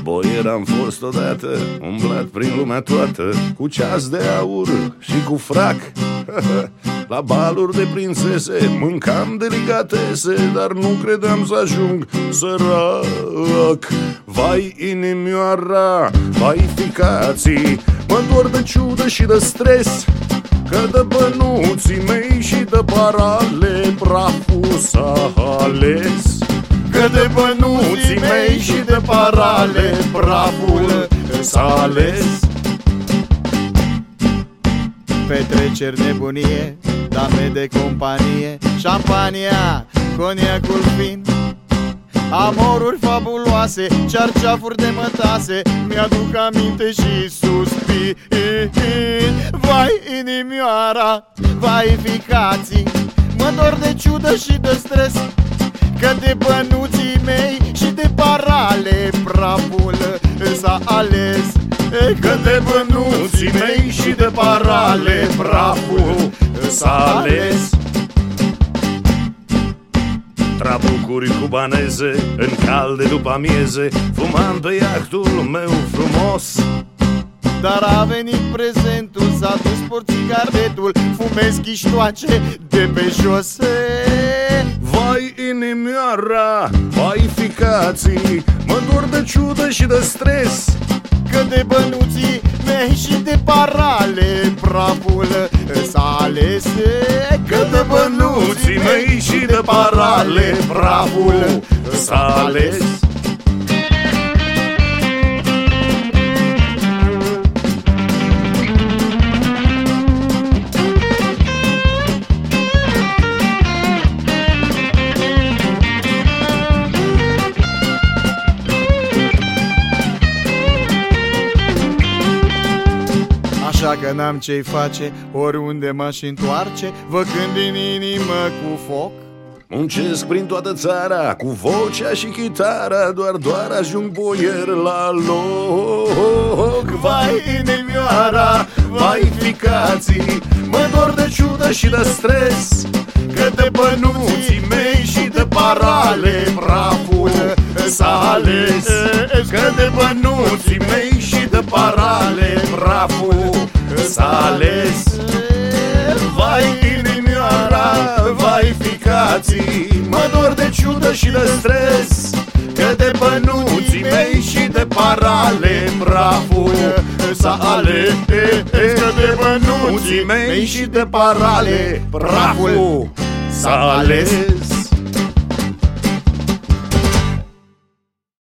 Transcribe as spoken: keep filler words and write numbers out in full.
boier am fost odată, umblat prin lumea toată, cu ceas de aur și cu frac. La baluri de prințese mâncam delicatese, dar nu credeam să ajung sărac. Vai inimioara, vai ficații, mă dor de ciudă și de stres, că de bănuții mei și de parale praful s-a ales. Că de bănuții mei și de parale praful s-a ales. Petreceri, nebunie, dame de companie, șampania, coniacul fin, amoruri fabuloase, cearceafuri de mătase, mi-aduc aminte și suspin. Vai inimioara, vai ficații, mă dor de ciudă și de stres, că de bănuții mei și de parale praful s-a ales. Că de bănuții mei și de parale praful s-a ales. Trabucuri cubaneze în calde după amieze, fumam pe iahtul meu frumos. Dar a venit prezentul, s-a dus porțigardetul, fumez chiștoace de pe jos. Vai inimioara, vai ficații, mă dor de ciudă și de stres, că de bănuții mei și de parale praful s-a ales. Că de bănuții mei și de parale praful s-a ales. Așa că n-am ce-i face, oriunde m-aș întoarce, văcând din inimă cu foc. Muncesc prin toată țara, cu vocea și chitara, doar, doar ajung boier la loc. Vai inimioara, vai ficații, mă dor de ciudă și de stres, că de bănuții mei și de parale praful s-a ales. Că de bănuții mei și de parale praful s-a ales. Vai inimioara, vai ficații, mă dor de ciudă și de stres, că de bănuții mei și de parale praful s-a ales. Că de bănuții mei și de parale praful s-a ales.